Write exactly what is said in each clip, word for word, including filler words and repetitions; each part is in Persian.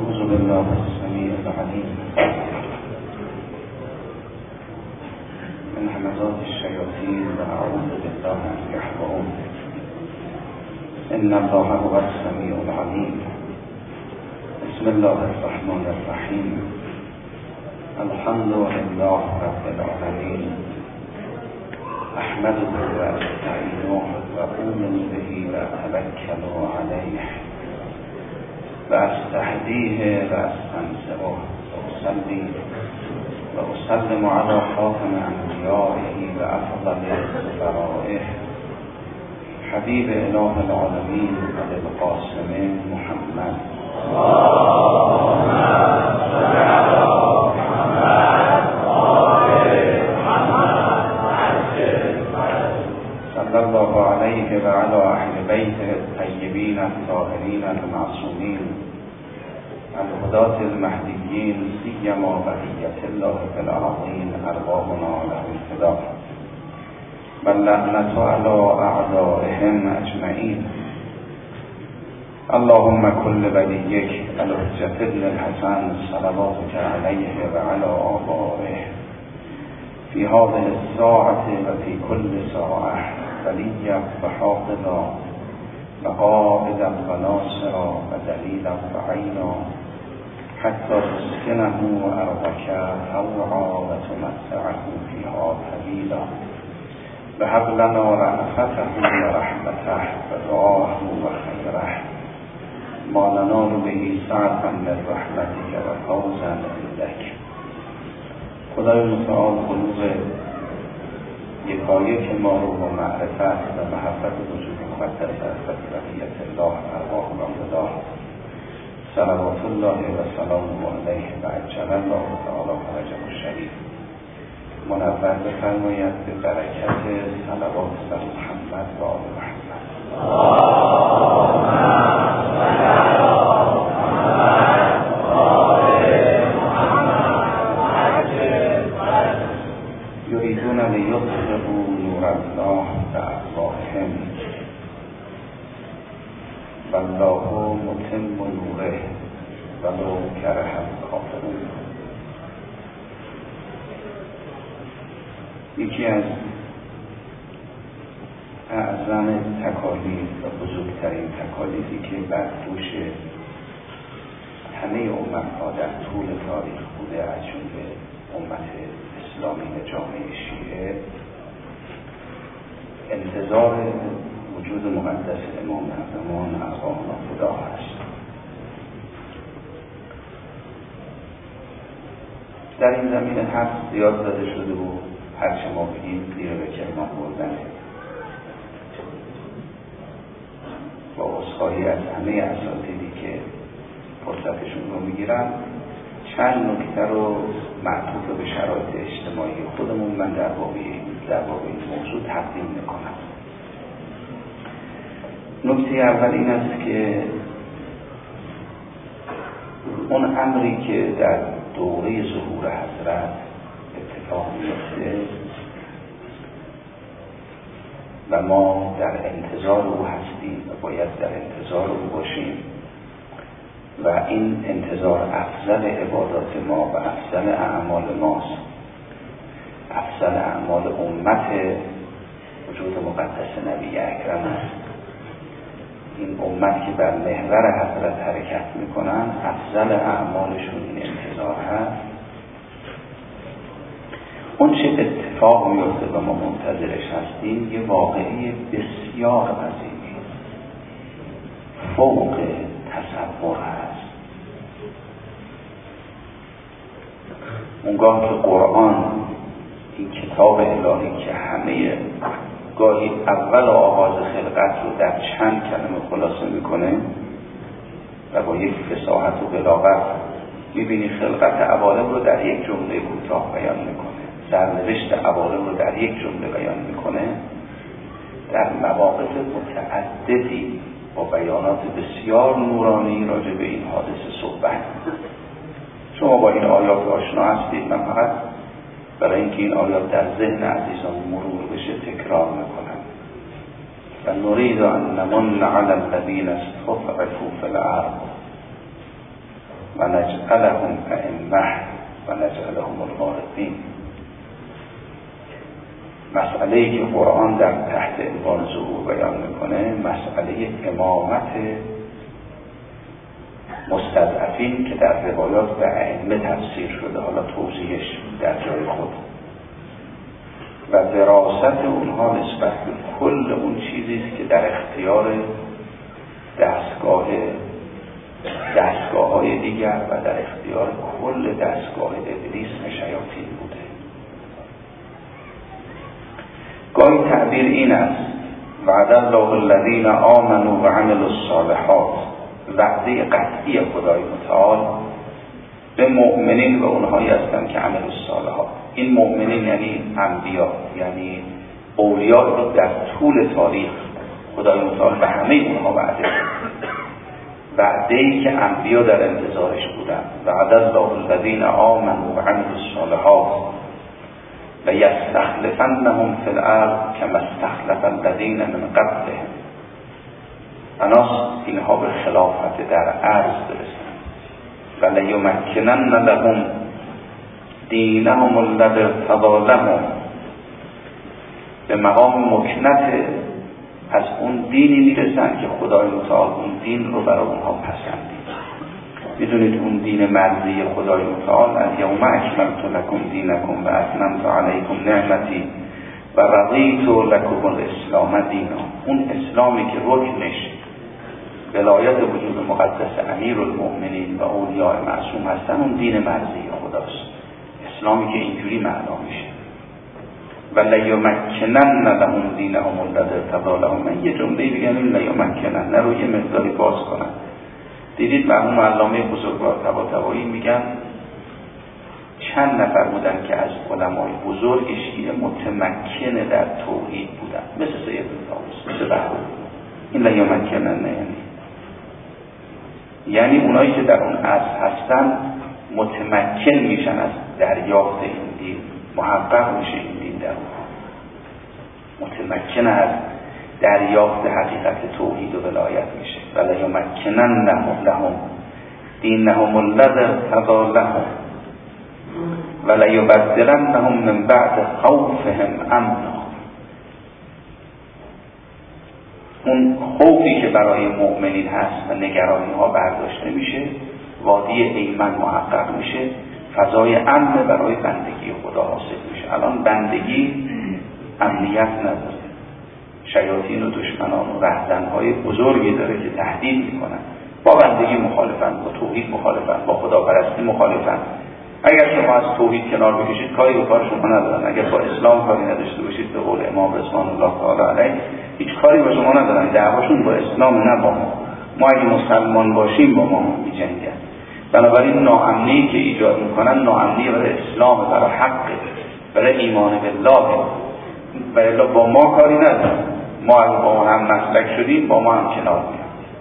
أعوذ بالله السميع العليم من همزات الشياطين وأعوذ بالله أن يحضرون. إن الله هو السميع العليم. بسم الله الرحمن الرحيم. الحمد لله رب العالمين. أحمده وأستعينه وأؤمن به وأتوكل عليه وأستهديه وأستنصره وأصلي وأسلم على خاتم أنبيائه وأفضل برائه حبيب إله العالمين أبي القاسم محمد. اللهم صل على محمد وآل محمد صلى الله عليه وعلى أهل بيته الطيبين الطاهرين المعصومين الهداة المهديين سيما بقية الله في الأرضين أرواحنا له الفداء واللعنة على أعدائهم أجمعين. اللهم كل وليك الحجة بن الحسن صلواتك عليه وعلى آبائه في هذه الساعة وفي كل ساعة وليا وحافظا وقائدا وناصرا ودليلا وعينا حتى تسكنه أرضك روعا وتمتعه فيها طويلا وهب لنا رأفته ورحمته ودعاه وخيره ما ننال به سعة من رحمتك وفوزا عندك. خدای متعال قلوب یکایک ما رو با معرفت و محبت وجود مقدس از بقیت الله ارواح و فدا صلوات الله و سلامه علیه و عجل الله تعالی فرجه الشریف منور بفرماید به برکت صلوات بر محمد و آل محمد. یریدون لیطفئوا نور الله بأفواههم والله متم نوره ولو کره الکافرون. یکی از اعظم تکالیف و بزرگترین تکالیفی که بر دوش همه امت‌ها در طول تاریخ بوده از جمله امت اسلامی و جامعه شیعه انتظار وجود مقدس امام زمان ارواح خدا هست. در این زمینه حرف زیاد زده شده و هرچه ما بگیم زیر به کلمان بردنه با عذرخواهی از همه اساتیدی که فرصتشون رو میگیرن چند نکته رو معطوف به شرایط اجتماعی خودمون من در واقع در واقع این موضوع تقدیم میکنم. نکته اول این است که اون امری که در دوره ظهور حضرت اتفاق میفته و ما در انتظار او هستیم و باید در انتظار او باشیم و این انتظار افضل عبادات ما و افضل اعمال ماست، افضل اعمال امت وجود مقدس نبی اکرم است. این امت که بر محور حضرت حرکت میکنن افضل اعمالشون این انتظار هست. اون چه اتفاق میفته و ما منتظرش هستیم یه واقعی بسیار عظیمی فوق تصور هست. اونگاه که قرآن این کتاب الهی که همه گاهی اول آغاز خلقت رو در چند کلمه خلاصه میکنه و با یک فصاحت و بلاغت میبینی خلقت عوالم رو در یک جمله کوتاه بیان میکنه، سرنوشت عوالم رو در یک جمله بیان میکنه، در مواقف متعددی با بیانات بسیار نورانی راجع به این حادثه صحبت. شما با این آیات آشنا هستید، من فقط برای اینکه این آیات در ذهن عزیزان مرور بشه تکرار میکنم. و نرید ان نمن علی الذین استضعفوا فی الارض و نجعلهم ائمه و نجعلهم الوارثین. مسئله ای که قرآن در تحت عنوان ظهور بیان میکنه مسئله امامت مستضعفین که در روایات به ائمه تفسیر شده، حالا توضیحش در جای خود، و وراثت اونها نسبت به کل اون چیزی است که در اختیار دستگاه دستگاه های دیگر و در اختیار کل دستگاه ابلیس و شیاطین بوده. گاهی تعبیر این است وعد الله الذین آمنوا و عملوا الصالحات، وعده قطعی خدای متعال به مؤمنین و اونهایی هستند که عمل الصالحات. این مؤمنین یعنی انبیا، یعنی اولیاء رو در طول تاریخ خدای متعال به همه اونها وعده وعده‌ای که انبیا در انتظارش بودند. وعد الله الذین آمنوا و عملوا الصالحات و یستخلفنهم فی الارض کما استخلف الذین من قبلهم. بناست اینها به خلافت در عرض برسند. و لیمکنن لهم دینهم الذی ارتضی لهم، به مقام مکنت از اون دینی میرسند که خدای متعال اون دین رو برای اونها پسندید. میدونید اون دین مرضی خدای متعال از یوم اکملت لکم دینکم و اتممت علیکم نعمتی و رضیت لکم الاسلام دینا. اون اسلامی که رکنش ولایت وجود مقدس امیرالمؤمنین و اولیاء معصوم هستن، اون دین مرضی خداست، اسلامی که اینجوری معنا میشه. و لیمکنن لهم دینهم الذی ارتضی لهم. من یه جمله بگم این لیمکنن رو یه مقداری باز کنم. دیدید مرحوم علامه بزرگوار طباطبایی میگن چند نفر بودن که از علمای بزرگ شیعه متمکن در توحید بودن، مثل سید طاووس، مثل بهرام. این لیمکنن نه یعنی یعنی اونایی که در اون عصر هستن متمکن میشن از دریافت این دین، محقق میشه این دین در اونها، متمکن از دریافت حقیقت توحید و ولایت میشه. ولی یمکنن لهم دینهم الذی ارتضی لهم ولی یبدلنهم من بعد خوفهم امنا. اون خوفی که برای مؤمنین هست و نگرانی ها برداشته میشه، وادی ایمن محقق میشه، فضای امن برای بندگی خدا حاصل میشه. الان بندگی امنیت نداره، شیاطین و دشمنان و رهزنهای بزرگی داره که تهدید میکنن. با بندگی مخالفن، با توحید مخالفن، با خداپرستی مخالفن. اگر شما از توحید کنار بکشید کاری به کار شما ندارن. اگر با اسلام کاری نداشته باشید به قول امام رضوان الله تعالی علیه هیچ کاری با شما ندارن. دعواشون با اسلام نه با ما. ما اگه مسلمان باشیم با ما میجنگن. بنابراین ناامنی که ایجاد میکنن ناامنی برای اسلام، برای حق، برای ایمان بالله، و الا با ما کاری ندارن. ما اگه با هم مسلک شدیم با ما هم کنار میان.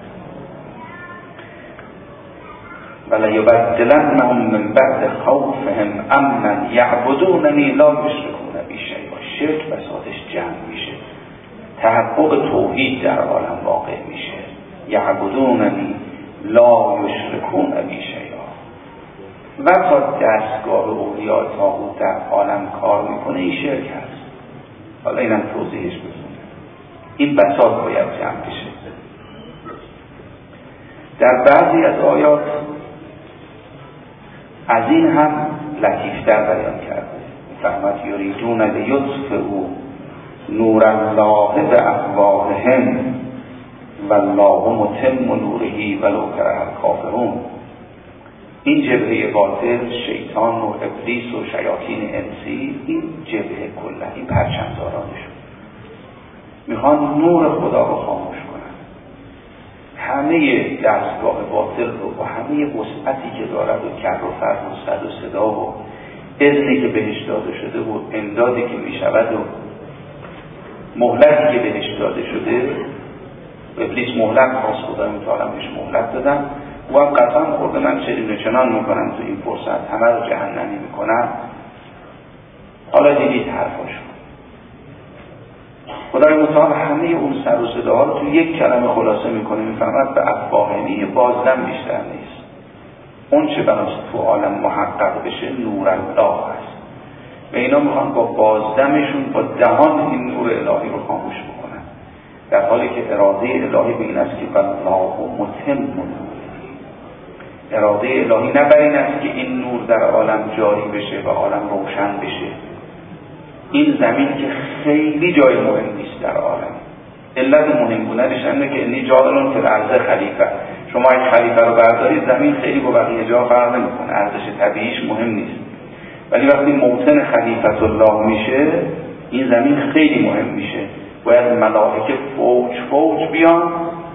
ولی یبدلنهم من بعد خوفهم امنا یعبدوننی لا یشرکون بی شیئا. شرک بساطش جمع میشه، تحقق توحید در عالم واقع میشه. یعبدوننی لا یشرکون بی شیئا. و تا دستگاه اولیاء طاغوت در عالم کار میکنه این شرک هست. حالا اینم توضیحش بزنم. این بساط باید جمع بشه. در بعضی از آیات از این هم لطیفتر بیان کرده. فرمود یریدون لیطفئوا نور الله بافواههم والله متم نوره ولو کره الکافرون. این جبهه باطل، شیطان و ابلیس و شیاطین انسی، این جبهه کلا، این پرچم‌دارانشون میخوان نور خدا رو خاموش کنن. همه دستگاه باطل رو با همه وسعتی که دارد و کر و فر و صد و صدا و اذنی که بهش داده شده و امدادی که میشود و مهلتی که بهش داده شده، ابلیس مهلت خواست، خدای متعال بهش مهلت دادن. و هم قسم خورده من چنین و چنان میکنم تو این فرصت، همه رو جهنمی میکنم. حالا دیدید حرفاشو. خدای متعال همه اون سر و صداها رو تو یک کلمه خلاصه میکنه، میفهمد به افواهنی بازدم بیشتر نیست. اون چه بناست تو عالم محقق بشه نور الله هست و اینا میخوان با بازدمشون با دهان این نور الهی رو خاموش بکنن، در حالی که اراده الهی به این است که الله متم نور، اراده الهی نه بر این است که این نور در عالم جاری بشه و عالم روشن بشه. این زمین که خیلی جای مهم نیست در عالم، علت مهم بودنش اینه که انی جاعل فی الارض خلیفه. شما اگه خلیفه رو بردارید زمین خیلی با بقیه جا فرق نمیکنه، ارزش طبیعیش مهم نیست، ولی وقتی موطن خلیفت الله میشه این زمین خیلی مهم میشه. باید ملائکه فوج فوج بیان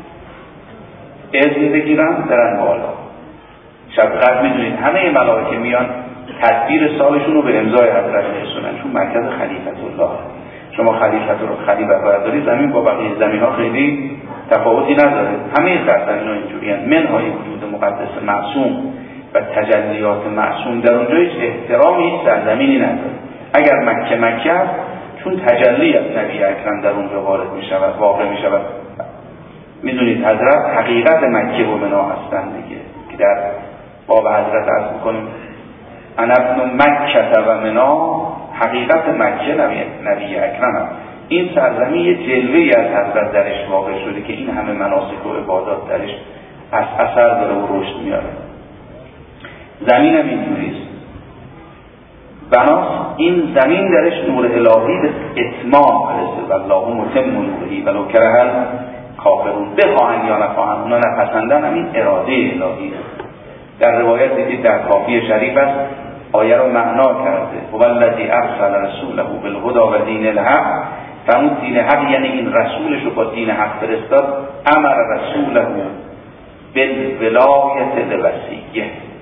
اذن بگیرن برن بالا. شب قدر میدونید همه ملائکه میان تدبیر سالشون رو به امضای حضرت میرسونن، چون مرکز خلیفت الله. شما خلیفت رو خلیفه برداری زمین با بقیه زمین ها خیلی تفاوتی نداره، همه سرزمین ها اینجوری هستند. منهای وجود مقدس معصوم و تجلیات معصوم در اونجا هیچ احترامی هیچ سرزمینی نداره. اگر مکه مکه است چون تجلی از نبی اکرم در اونجا وارد می شود واقع می شود. میدونید حضرت حقیقت مکه و منا هستند دیگه، که در باب حضرت عرض میکنیم انا ابن مکه و منا، حقیقت مکه نبی, نبی اکرم هست. این سرزمین یه جلوه‌ای از حضرت درش واقع شده که این همه مناسک و عبادات درش از اثر داره و رشد میاره. زمین هم اینجوریست، بناس این زمین درش نور الهی به اتمام برسه. والله متم نوره ولو کره الکافرون. بخواهن یا نخواهن، اونا نپسندن، همین اراده الهی. در روایت دیدید در کافی شریف است، آیه رو معنا کرده هو الذی ارسل رسوله بالهدی و دین الحق. فرمود دین حق یعنی این رسولش رو با دین حق فرستاد. امر رسوله بالولایت لوصیه،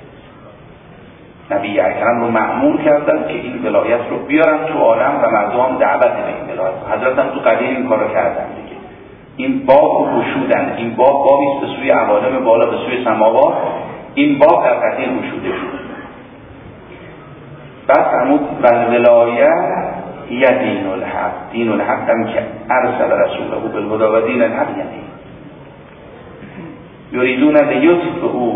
نبی اکرم رو مأمور کردن که این ولایت رو بیارن تو عالم و مردم هم دعوت به این ولایت. حضرت هم تو قدیم این کار رو کردن دیگه. این باب رو گشودن، این باب بابی است به سوی عوالم بالا، به سوی سماوات. این باب در قدیم گشوده شد. بعد فرمود والولایه هی دین الحق. دین الحق هم که ارسل رسوله بالهدی و دین الحق یعنی یریدون لیطفئوا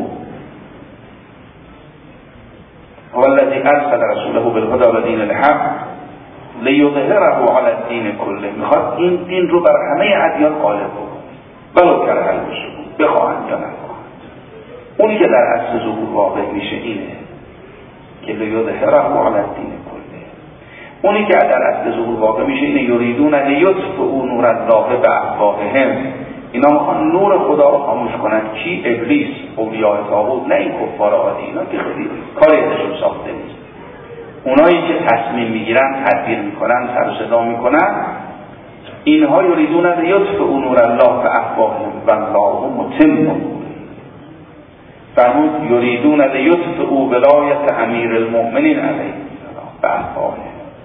هو الذی ارسل رسوله بالهدی و دین الحق لیظهره علی الدین کله. میخواد این دین رو بر همه ادیان غالب بکنه ولو کره المشرکون، بخواهند یا نخواهند. اونی که در اصل ظهور واقع میشه اینه که لیظهره علی الدین کله. اونی که در اصل ظهور واقع میشه اینه یریدون لیطفئوا نور الله بافواههم. اینا میخوان نور خدا رو خاموش کنن. کی؟ ابلیس، اولیاء طاغوت، نه این کفار عادی. اینا که خیلی کاری ازشون ساخته نیست. اونایی که تصمیم میگیرن، تدبیر میکنن، سر و صدا میکنن، اینها یریدون لیطفئوا نور الله بافواههم والله متم نوره. فرمود یریدون لیطفئوا ولایت امیر المؤمنین علیه السلام بافواههم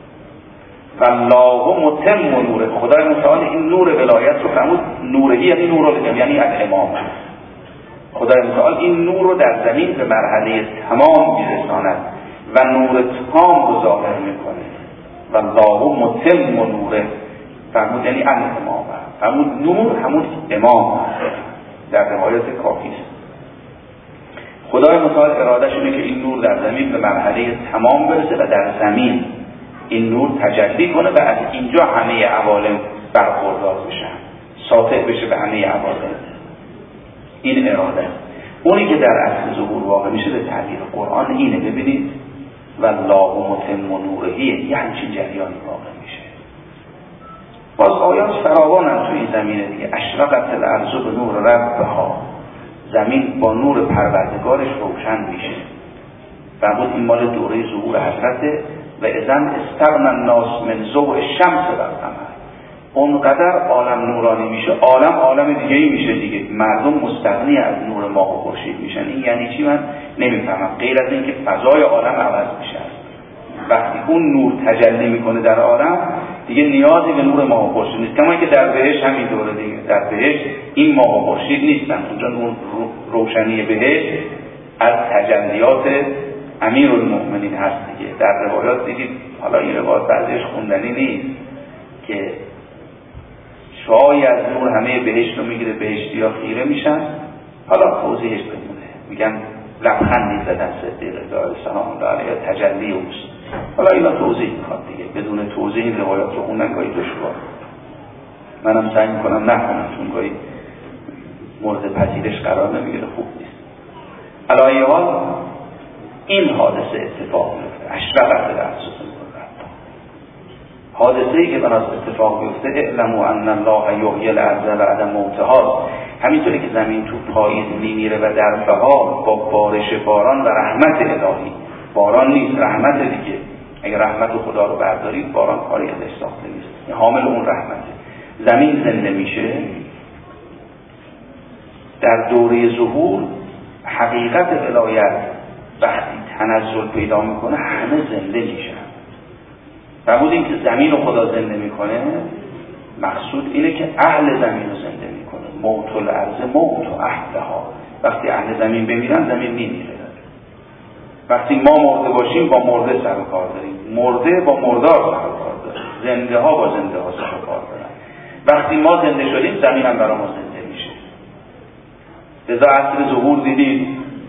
والله متم نوره. خدای متعال این نور ولایت رو فرمود نورهی، یعنی نور الامام، یعنی الامام. خدای متعال این نور رو در زمین به مرحله تمام میرساند و نور تمام رو ظاهر میکنه. والله متم نوره فرمود یعنی الامام. فرمود نور همون امام در روایت کافی است. خدای متعال ارادهش اینه که این نور در زمین به مرحله تمام برسه و در زمین این نور تجلی کنه و از اینجا همه عوالم برخوردار بشن، ساطع بشه به همه عوالم. این اراده. اونی که در اصل ظهور واقع میشه به تعبیر قرآن اینه. ببینید والله متم نورهی، یعنی چه جریانی واقع میشه. باز آیات فراوانن توی این زمینه دیگه. اشرقت الارض به نور ربها، زمین با نور پروردگارش روشن میشه. فرمود این مال دوره ظهور حضرت و اذن استغنى الناس من ضوء الشمس و القمر. اونقدر عالم نورانی میشه، عالم عالم دیگه ای میشه دیگه. مردم مستغنی از نور ماه و خورشید میشن. این یعنی چی؟ من نمیفهمم، غیر از اینکه فضای عالم عوض میشه. وقتی اون نور تجلی میکنه در عالم دیگه نیازی به نور ماه و خورشید نیست. کما اینکه در بهشت همین دوره دیگه، در بهشت این ماه و خورشید نیستن. اونجا نور روشنی بهشت از تجلیات امیر المؤمنین هست دیگه. در روایات دیدید، حالا این روایات بعضیش خوندنی نیست، که شعاعی از نور همه بهشت رو میگیره، بهشتی ها خیره میشن. حالا توضیحش بمونه، میگن لبخندی زدن صدیق داره سلام الله علیه، تجلی اوست. حالا اینا توضیح میخواد دیگه، بدون توضیح این روایات رو خوندن گاهی دشوار، منم سعی میکنم نخونم چون گاهی مورد پذیرش قرار نمیگیره، خوب نیست. علی ای حال این حادثه اتفاق میفته، اشرقت الارض، حادثه ای که بناس اتفاق میفته اعلموا ان الله یحیی الارض بعد موتها. همینطوری که زمین تو پاییز میمیره و در بهار با بارش باران و رحمت الهی، باران نیست رحمت دیگه، اگه رحمت خدا رو بردارید باران کاری ازش ساخته نیست، حامل اون رحمته. زمین زنده میشه در دوره ظهور، حقیقت ولایت وقتی تنزل پیدا میکنه همه زنده میشن. و بود این که زمین رو خدا زنده میکنه، مقصود اینه که اهل زمین رو زنده میکنه. موت الارض موت و اهلها، وقتی اهل زمین بمیرن زمین میمیره. وقتی ما مرده باشیم با مرده سر و کار داریم، مرده با مردار سر و کار داریم، زنده ها با زنده ها سر و کار دارن. وقتی ما زنده شدیم زمین هم برای ما زنده میشه. لذا عصر ظهور دیدید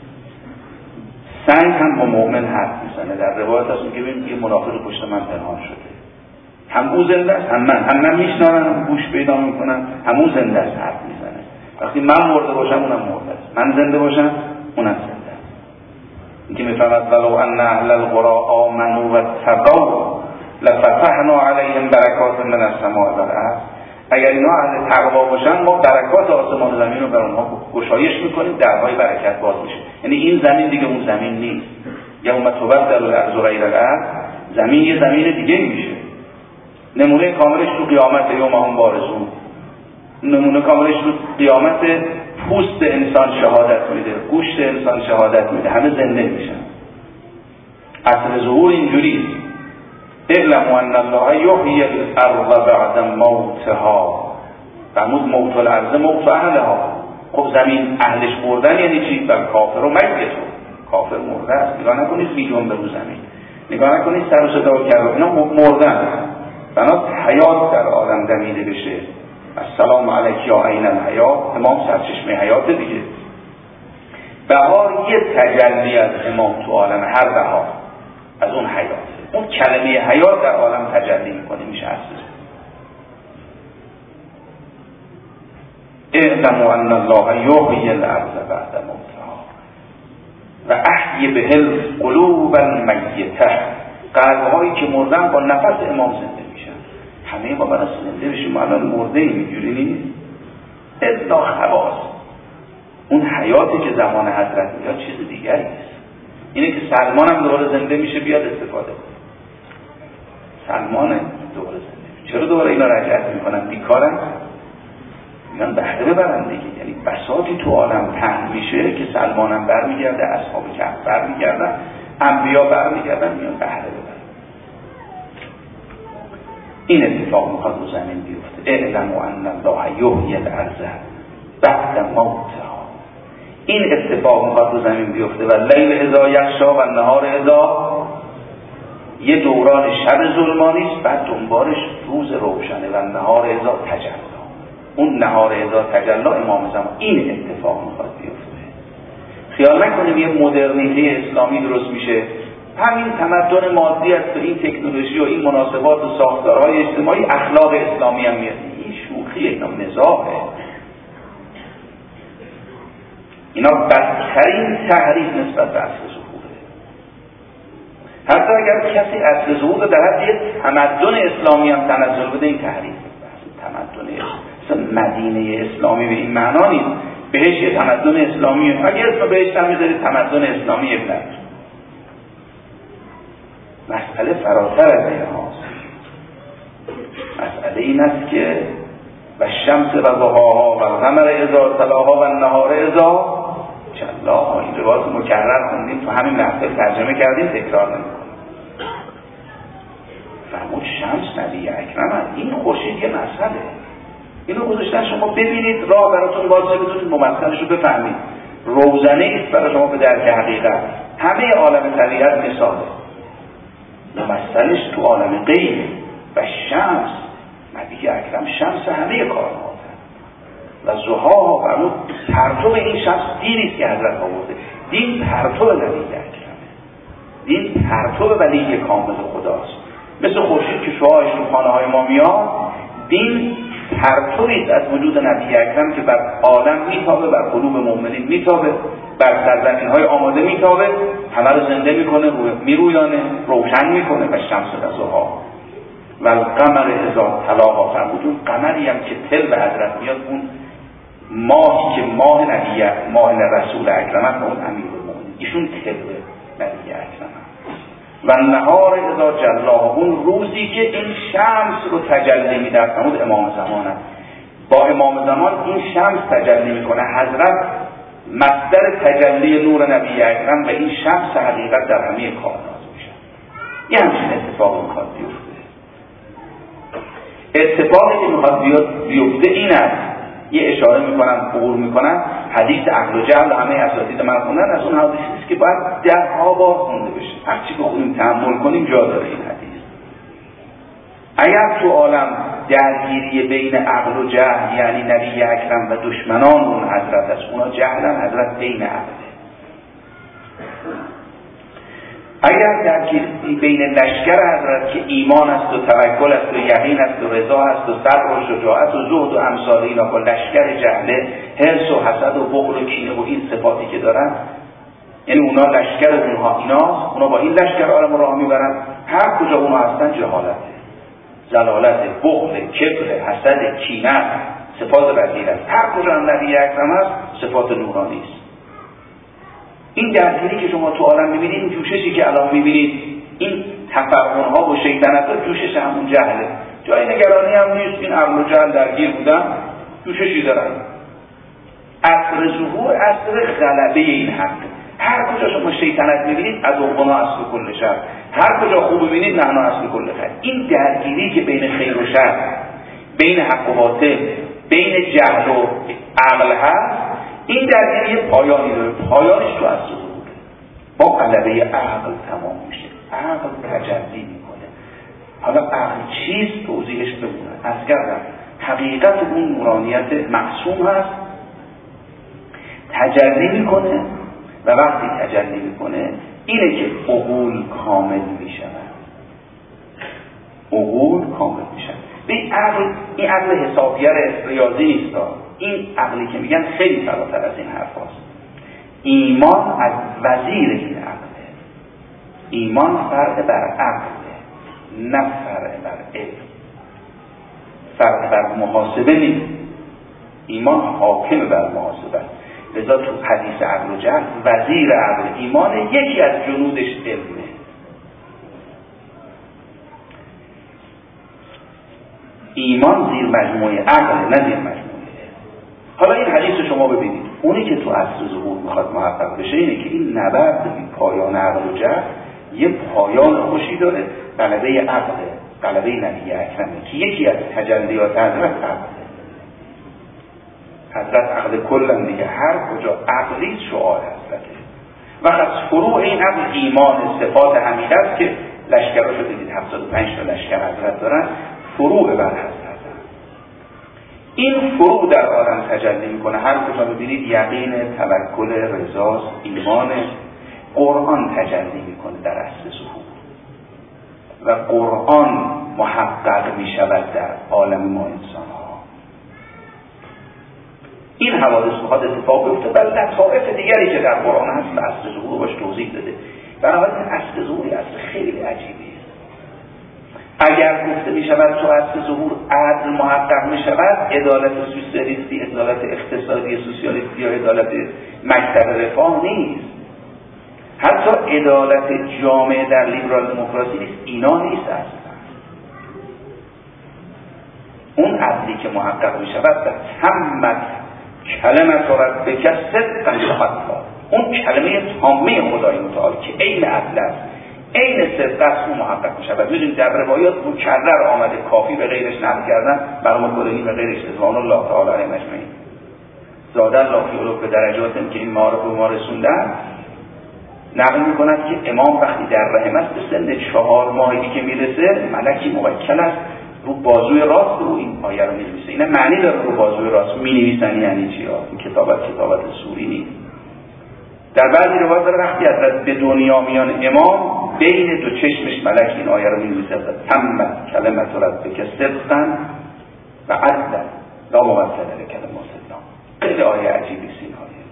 سنگ هم با مؤمن حرف میزنه. در روایت هست که ببین یه منافق پشت من پنهان شده، هم او زنده است هم من، هم من میشنارم هم گوش پیدا میکنم، هم او زنده است حرف میزنه. وقتی من مرده باشم اونم مرده است، من زنده باشم اونم زنده است. این که میفهمد ولو ان اهل القرى آمنوا واتقوا لفتحنا علیهم برکات من السماء والارض. اگر اینا اهل تقوا باشن ما برکات آسمان و زمین رو بر اونها گشایش میکنیم، درهای برکت باز میشه. یعنی این زمین دیگه اون زمین نیست. یوم تبدل الارض غیر الارض، زمین یه زمین دیگه میشه. نمونه کاملش تو قیامت، یوم هم بارزون، نمونه کاملش تو قیامت پوست انسان شهادت میده، گوشت انسان شهادت میده، همه زنده میشن. اصل ظهور اینجوریه. اعلموا ان الله یحیی الارض بعد موتها. فرمود موت الارض موت اهلها. خب زمین اهلش مردن یعنی چی؟ بل کافر و میت. کافر مرده است، نگاه نکنید میلیون به رو زمین، نگاه نکنید سر و صدا کرد، اینا مردن. بنابراین حیات در عالم دمیده بشه. السلام علیک یا عین الحیات، امام سرچشمه حیات دیگه. بهار یه تجلی از امام تو عالم، هر بهار از اون حیات، اون کلمه حیات در عالم تجلی میکنه، میشه اصل. اعلموا ان الله یحیی الارض بعد موتها و احیی به القلوب المیته. قلب‌هایی که مردن با نفس امام زنده میشن. همه ما برای زنده بشیم، ما الان مرده ایم، اینجوری نیست. الا خواص، اون حیاتی که زمان حضرت میاد چیز دیگری نیست. اینه که سلمان هم دوباره زنده میشه، بیاد استفاده کنه. سلمان دوباره زنده میشه. چرا دوباره اینا رجعت میکنن؟ بیکارن؟ میگن بهره ببرن دیگه. یعنی بساطی تو عالم پهن میشه که سلمان هم برمیگرده، اصحاب کهف برمیگردن، انبیا برمیگردن، میان بهره ببرن. این اتفاق میخواد رو زمین بیفته. اعلموا ان الله یحیی الارض بعد موتها. این اتفاق میخواد رو زمین بیفته. و لیل اذا یغشا و النهار اذا، یه دوران شب ظلمانی است، بعد دنبالش روز روشنه. و النهار اذا تجلی، اون نهار اذا تجلی امام زمان. این اتفاق میخواد بیفته. خیال نکنیم یه مدرنیته اسلامی درست میشه، همین تمدن مادی است و این تکنولوژی و این مناسبات و ساختارهای اجتماعی، اخلاق اسلامی هم میاد. این شوخیه، اینا مزاحه. اینا بدترین تحریف نسبت به اصل ظهوره. حتی اگر کسی اصل ظهور در حد یه تمدن اسلامی هم تنزل بده، این تحریف تمدن مثلا مدینه اسلامی به این معنا نیست. بهش یه تمدن اسلامی، اگر اسم بهش هم میذارید تمدن اسلامی ابن مسئله فراتر از این هاست. مسئله این است که و شمس و ضحاها و القمر اذا تلاها و النهار اذا جلاها. این روایت مکرر خوندیم، تو همین محفل ترجمه کردیم، تکرار نمی‌کنیم. فرمود شمس نبی اکرم هست. این خورشید یه مسئله، اینو گذاشتن شما ببینید، راه براتون باز شه، بتونید ممثلش رو بفهمید. روزنه است برای شما به درک حقیقت. همه عالم طبیعت مثاله، ممثلش تو عالم غیب. و شمس نبی اکرم شمس همه کائنات و ضحاها. فرمود پرتو این شمس دیریست که حضرت آورده. دین پرتو نبی اکرمه، دین پرتو ولی کامل خداست. مثل خورشید که شعاعش تو خانه های ما میاد، دین پرتویست از وجود نبی اکرم که بر عالم میتابه، بر قلوب مؤمنین میتابه، بر سرزمین های آماده میتابه، همه رو زنده میکنه، میرویانه، روشن میکنه. و شمس ضحاها و القمر اذا تلاها فرمود. اون قمری هم که تل به حضرت میاد، اون ماهی که ماه نبی ماه رسول اکرم است، اون امیرالمومنین، ایشون تل نبی اکرم است. و نهار اذا جلاها، اون روزی که این شمس رو تجلی میده، فرمود امام زمان است. با امام زمان این شمس تجلی میکنه. حضرت مصدر تجلی نور نبی اکرم و این شمس حقیقت در همه کائنات میشه. یه همچین اتفاق میخواد بیفته. اتفاقی که میخواد بیفته این است، یه اشاره میکنم، عبور میکنم، حدیث عقل و جهل همه اساتید من خوندن، از اون حدیثی است که باید ده ها بار خونده بشه. هرچی بخونیم تأمل کنیم جا داره این حدیث. اگر تو عالم درگیری بین عقل و جهل، یعنی نبی اکرم و دشمنان اون حضرت است، اونا جهلن، حضرت بین عقله. اگر درگیری بین لشکر حضرت که ایمان است و توکل است و یقین است و رضا است و صبر و شجاعت و زهد و امثال اینا، با لشکر جهله، حرص و حسد و بخل و کینه و این صفاتی که دارن، یعنی اونا لشکر اونها ایناست، اونا با این لشکر عالم راه میبرن. هر کجا اونا هستن جهالت، زلالت، بخل، کبر، حسد، کینه، صفات رذیل است. هر کجا هم نبی اکرم است، صفات نورانی است. این درگیری که شما تو عالم میبینید، این جوششی که الان میبینید، این تفرقان‌ها و شیطنت‌ها، جوشش همون جهله. جای نگرانی هم نیست. این عقل و جهل درگیر بودن، جوششی دارن. عصر ظهور عصر غلبه این حق. هر کجا شما شیطنت میبینید، از اغنا اصل کل شر. هر کجا خوب ببینید، نحنا اصل کل خیر. این درگیری که بین خیر و شر، بین حق و باطل، بین جهل و عقل هست، این درگیری پایانی داره. پایانش تو عصر ظهور با غلبه عقل تمام میشه. عقل تجلی میکنه. حالا عقل چیست؟ توضیحش بمونه. از کردم حقیقت اون نورانیت معصوم هست، تجلی میکنه و وقتی تجلی میکنه اینه که عقول کامل میشن. عقول کامل میشن. این عقل، این عقل حسابگر ریاضی نیست. این عقلی که میگن خیلی فراتر از این حرف هست. ایمان از وزیر این عقله. ایمان فرع بر عقله، نه فرع بر علم، فرع بر محاسبه نیست. ایمان حاکم بر محاسبه. لذا تو حدیث عقل و جهل وزیر عقل ایمان، یکی از جنودش علمه. ایمان زیر مجموعه عقل، نه زیر مجموعه. حالا این حدیث شما ببینید، اونی که تو عصر ظهور میخواد محقق بشه اینه که این نبرد، این پایان عقل و جهل یه پایان خوشی داره، غلبه عقل، غلبه نبی اکرمه که یکی از تجلیات حضرت عقله. حضرت عقل کلن دیگه، هر کجا عقلی شعار حضرته. و از فروع این عقل ایمان، صفات حمیده است که لشکرها شده دید هفتاد و پنج تا لشکر حضرت دارن، فروع بر حضرت. این فروع در عالم تجلی میکنه. هر کجا ببینید یقین، توکل، رضا، ایمان. قرآن تجلی میکنه در عصر ظهور و قرآن محقق میشود در عالم ما انسان ها. این حوادث بخواد اتفاق بیفته، بل لطائف دیگری که در قرآن هست به عصر ظهور باش توضیح داده. بنابراین عصر ظهوری عصر خیلی عجیبی است. اگر گفته می شود تو عصر ظهور عدل محقق می شود، عدالت سوسیالیستی، عدالت اقتصادی سوسیالیستی یا عدالت مکتب رفاه نیست. حتی عدالت جامعه در لیبرال دموکراسی نیست. اینا نیست اصلا. اون عدلی که محقق می شود و تمت کلمت ربک صدقا وعدلا، اون کلمه تامه خدای متعال که عین عدل است، عین صدق است، اون محقق می شود. می‌دونید در روایات مکرر آمده، کافی به غیرش نقل کردن، مرحوم کلینی به غیرش رضوان الله تعالی علیهم اجمعین زاد الله فی علو به درجات که این معارف رو ما رسوندن، نقل می‌کند که امام وقتی در رحم است به سن چهار ماهگی که میرسه، ملکی موکل است رو بازوی راست رو این آیه رو می‌نویسه. اینا معنی داره رو بازوی راست می‌نویسن، یعنی چی؟ این کتابت کتابت سوری نیست. در بعضی روایات داره وقتی حضرت به دنیا میان امام بین دو چشمش ملک این آیه رو می‌نویسه تمت کلمت ربک صدقا و عدلا لا مبدل لکلمات الله. خیلی آیه عجیبی است این آیه.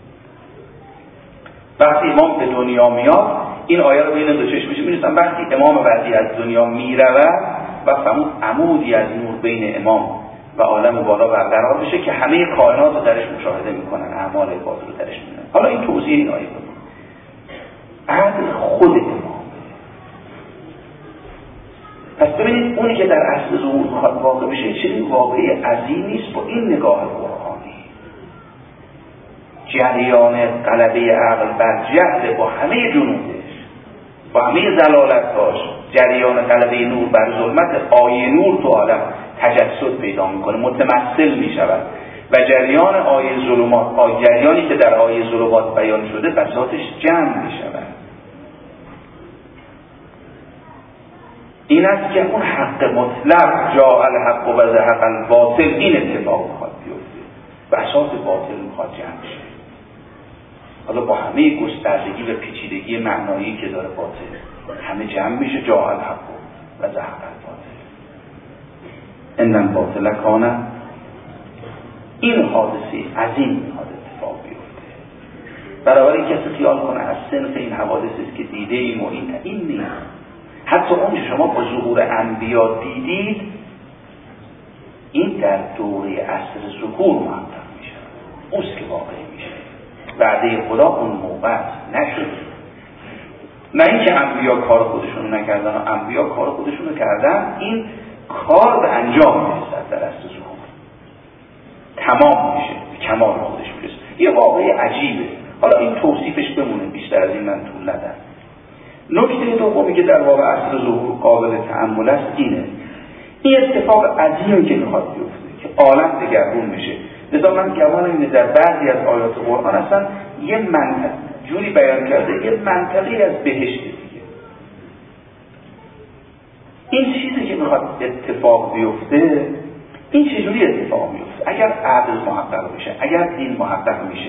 وقتی امام به دنیا میاد این آیه رو بین دو چشمش می‌نویسن. وقتی امام بعدی از دنیا میرود و فهمون عمودی از نور بین امام و عالم بالا برقرار بشه که همه کائنات رو درش مشاهده میکنن، اعمال عباد رو درش میبینن. حالا این توضیح این آیه بود. عدل خود امام. پس ببینید اونی که در اصل ظهور میخواد واقع بشه چنین واقعی عظیمی است با این نگاه قرآنی. جریان غلبه عقل بر جهل با همه جنودش، با همه ضلالت‌هاش، جریان غلبه نور بر ظلمت، آیه نور تو عالم تجسد پیدا میکنه، متمثل میشود و جریان آیه ظلمات، آیه جریانی که در آیه ظلمات بیان شده بساطش جمع میشود. این است که اون حق مطلق جاء الحق و زهق الباطل این اتفاق میخواد بیفته، بساط باطل میخواد جمع شه. حالا با همه گستردگی و پیچیدگی معنایی که داره باطل همه جمع میشه جاء الحق و زهق الباطل. ان الباطل کان. این حادثه عظیم میخواد اتفاق بیفته. برای کسی خیال کنه از صنف این حوادث است که دیده ایم و این این نیست. حتی اون شما با ظهور انبیا دیدید این در دوره عصر ظهور محقق میشه، اوست که واقعی میشه. وعده خدا اون موقع نشد. نه اینکه انبیا کار خودشون نکردن و انبیا کار خودشون کردن، این کار به انجام میرسد در اصل ظهور، تمام میشه، به کمال خودش میرسه. یه واقعی عجیبه. حالا این توصیفش بمونه، بیشتر از این من طول ندم. نکته دومی که در واقع اصل ظهور قابل تأمل است اینه، این اتفاق عظیمی که میخواد بیفته که عالم دگرگون میشه. لذا من گمان اینه در بعضی از آیات قرآن اصلا یه منطقه جوری بیان کرده، یه منطقی از بهشت دیگه. این چیزی که میخواد اتفاق بیفته، این چجوری اتفاق میفته؟ اگر عدل محقق بشه، اگر دین محقق میشه،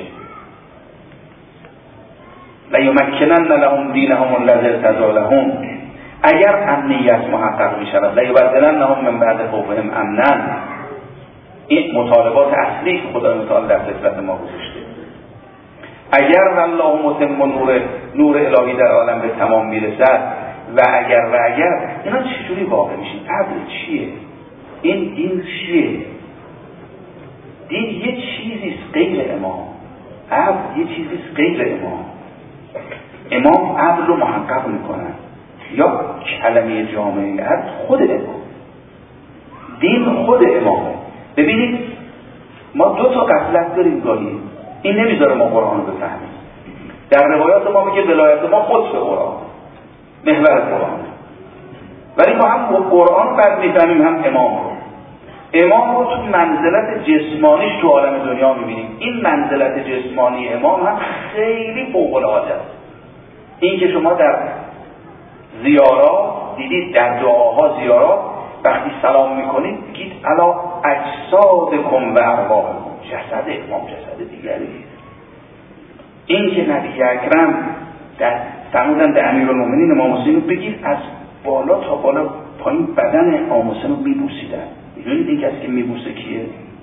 لیمکنن لهم دینهم الذی ارتضی لهم، اگر امنیت محقق میشود، لیبدلنهم من بعد خوفهم امنا، این مطالبات اصلی که خدای متعال در فطرت ما گذاشته. اگر والله متم نور نور الهی در عالم به تمام میرسد و اگر و اگر اینا چجوری واقع میشین؟ عدل چیه؟ این دین چیه؟ دین یه چیزیست غیر امام، عدل یه چیزیست غیر امام. امام عدل رو محقق میکنن یا کلمه جامعه عدل خود امام، دین خود امامه. ببینید ما دو تا غفلت داریم گاهی، این نمیذاره ما قرآن رو بفهمیم. در روایات ما میگه ولایت ما خود به قرآن، محور قرآن، ولی ما هم قرآن بعد میفهمیم هم امام رو. امام رو تو منزلت جسمانیش تو عالم دنیا میبینیم. این منزلت جسمانی امام هم خیلی فوق‌العاده است. این که شما در زیارات دیدید، در دعاها زیارات وقتی سلام میکنید بگید الا اجسادکم و ارواحکم، جسد امام جسد دیگری. این که نبی اکرم در فرمودن به امیرالمومنین امام حسین رو بگید از بالا تا بالا پایین بدن امام حسین رو میبوسیدن. میدونید این کسی که میبوسه کیه؟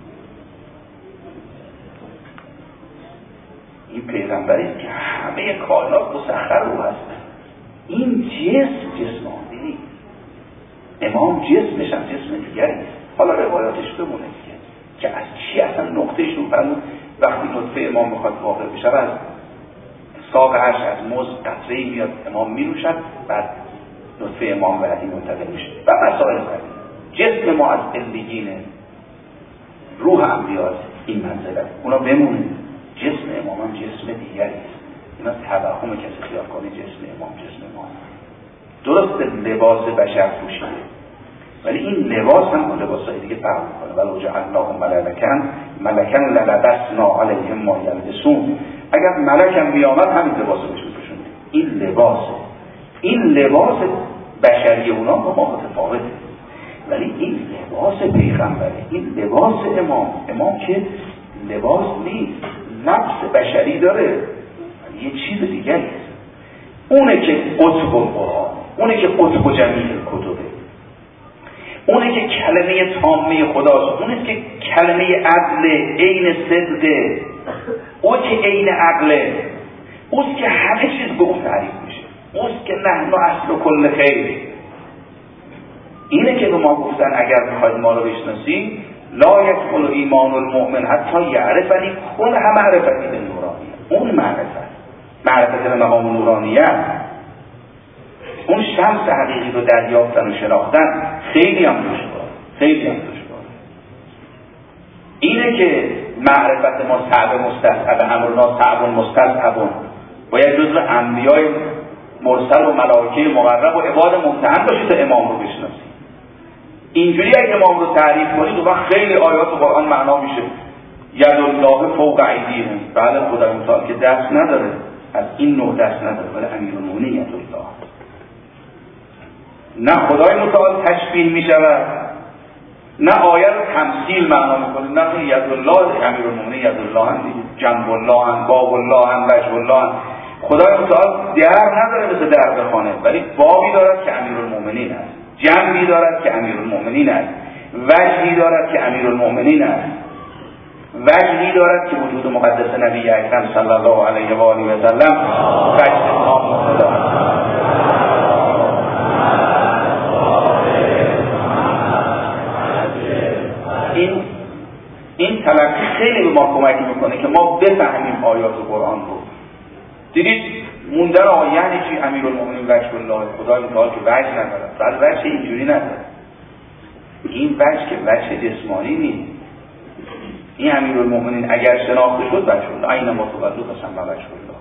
این پیغمبری که همه کائنات مسخر رو هست. این جسم جسمانی، امام جسمش هم جسم دیگری. حالا روایاتش بمونه دیگه که از چی اصلا نقطهش رو فرمود. وقتی نطفه امام میخواد واقع بشه از ساق عرش از موز قطره‌ای میاد امام میروشد، بعد نطفه امام بعدی منتقل میشه و مسائل بعدی. جسم ما از علیینه، روح انبیاست. این منزله اونا بمونه. جسم امام هم جسم دیگری است. اینا توهم کسی خیال کنه جسم امام جسم امام درست لباس بشر پوشیده، ولی این لباس هم با لباسای دیگه فرق میکنه. ولو جعلناه ملکن ملکن للبسنا علیهم ما یلبسون. اگر ملک هم بیامد همین لباس رو بهشون پوشونده. این لباسه، این لباس بشری اونا با ما متفاوته، ولی این لباس پیغمبره، این لباس امام. امام که لباس نیست، نفس بشری داره، یه چیز دیگری است. اونه که قطب القرآن، اونه که قطب جمیع کتبه، اونه که کلمه تامه خداست، اونه که کلمه عدل عین صدقه، اون که عین عقله، اوست که همه چیز به اون تعریف میشه، اوست که نحن اصل کل خیر. اینه که به ما گفتن اگر میخواید ما رو بشناسی لا یدخل ایمان المؤمن حتی یعرفنی کلها معرفتی به نورانیه. اون معرفت معرفت به مقام نورانیت، اون شمس حقیقی رو دریافتن و شناختن خیلی هم دشواره، خیلی هم دشواره. اینه که معرفت ما صعب مستصعب، امرنا صعب مستصعب، باید جزو انبیای مرسل و ملائکه مقرب و عباد ممتحن باشی تا امام رو بشناسی. اینجوری اگه امام رو تعریف کنید و خیلی آیات قرآن معنا میشه. ید الله فوق ایدیهم، بله خدای متعال که دست نداره، از این نوع دست نداره، ولی امیرالمومنین ید الله. نه خدای متعال تشبیه میشود، نه آیه رو تمثیل معنا میکنه، نه ید الله امیرالمومنین ید الله هم دیگه، جنب الله هم، باب الله هم، وجه الله هم. خدای متعال در نداره مثل در بخانه، ولی بابی دارد که امیرالمومنین است، جنبی دارد که امیرالمومنین است، وجهی دارد که امیرالمومنین است، وجهی دارد که وجود مقدس نبی اکرم صلی الله علیه و آله و سلم وجه تام خدا است. این این تلقی خیلی به ما کمک میکنه که ما بفهمیم آیات قرآن رو. دیدید موندن آقا یعنی چی؟ امیرالمومنین وجه الله، خدای متعال که وجه نداره، بعد وجه اینجوری نداره. این وجه که وجه جسمانی نیست. این امیرالمومنین اگر شناخته شد وجه الله، این ما تو بدو قسم به وجه الله.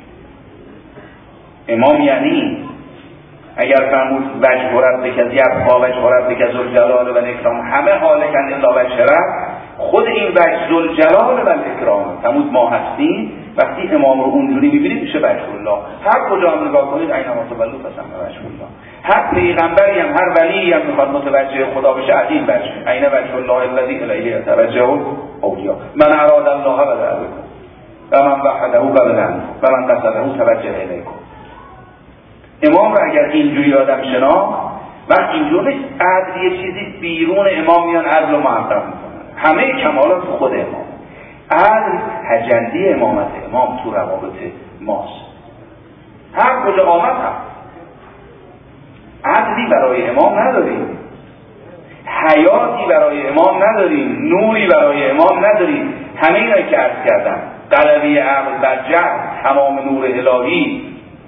امام یعنی اگر فرمود وجه ربک از یبقا وجه ربک از ذوالجلال و الاکرام همه حالکن الا وجه رب، خود این وجه ذوالجلال و الاکرام فرمود ما هستیم. وقتی امام رو اونجوری میبینید میشه وجه الله. هر کجا هم نگاه کنید این ما تو بدو قسم به وجه الله. هر پیغمبری هم هر ولی هم میخواد متوجه خدا بشه از این وجه، عین وجه الله الذی الیه یتوجه اولیا، من اراد الله بدعه و من وحده بدعه و من قصده توجه الیکم. امام رو اگر اینجوری آدم شناخت، وقت اینجور نیست عدل یه چیزی بیرون امام میان عدل و محقق میکنن، همه کمالات خود امام. عدل تجلی امامت امام تو روابط ماست، هر کجا آمد هم عدلی برای امام نداریم، حیاتی برای امام نداریم، نوری برای امام نداریم. همه اینا که عرض کردم، غلبه عقل بر جهل، تمام نور الهی،